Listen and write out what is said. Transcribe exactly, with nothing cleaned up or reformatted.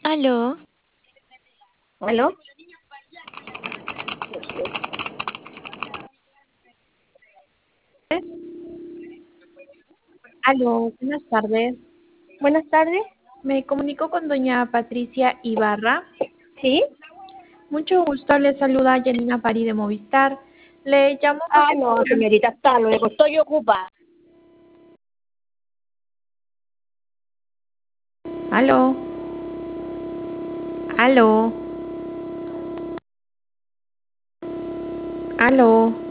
Aló, ¿Aló? Aló, buenas tardes. Buenas tardes. Me comunico con doña Patricia Ibarra. ¿Sí? Mucho gusto, le saluda Janina Pari de Movistar. Le llamo Ah, porque... no, señorita, hasta luego, estoy ocupada. Aló, aló, aló.